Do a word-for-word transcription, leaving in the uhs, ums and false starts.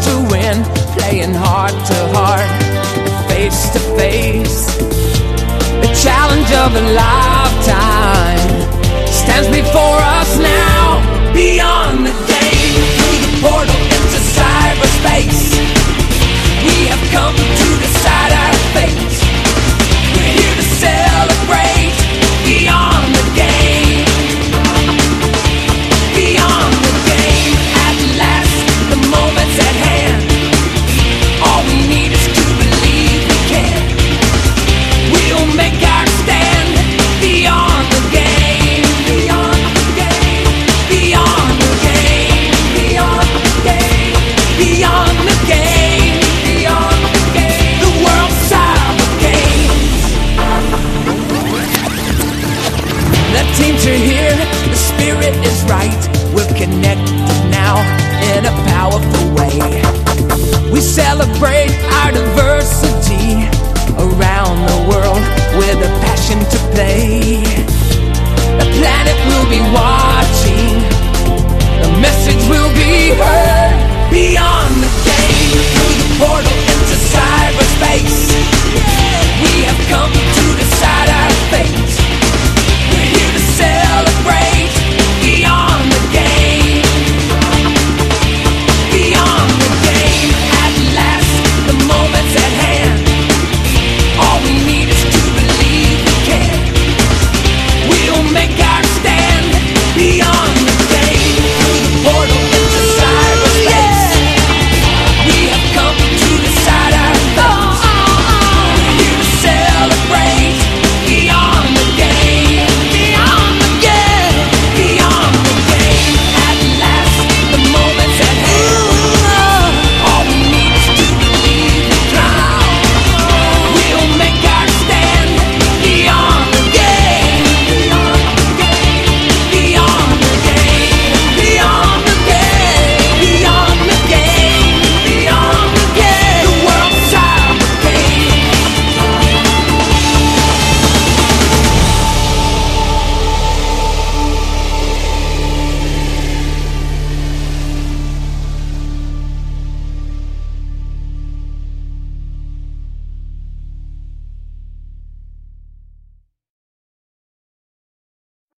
to win, playing heart to heart, face to face. The challenge of a lifetime stands before us now. Beyond the game, through the portal into cyberspace, we have come to decide our fate. We're here to celebrate. Beyond the game, beyond the game. At last, the moment's at hand. All we need is to believe we can. We'll make our stand. Beyond the game, beyond the game, beyond the game, beyond the game, beyond the game, beyond the game. The world's cyber games. The teams are here, the spirit is right. We're connected now in a powerful way. We celebrate our diversity around the world with a passion to play. The planet will be watching, the message will be heard. Beyond the game, through the portal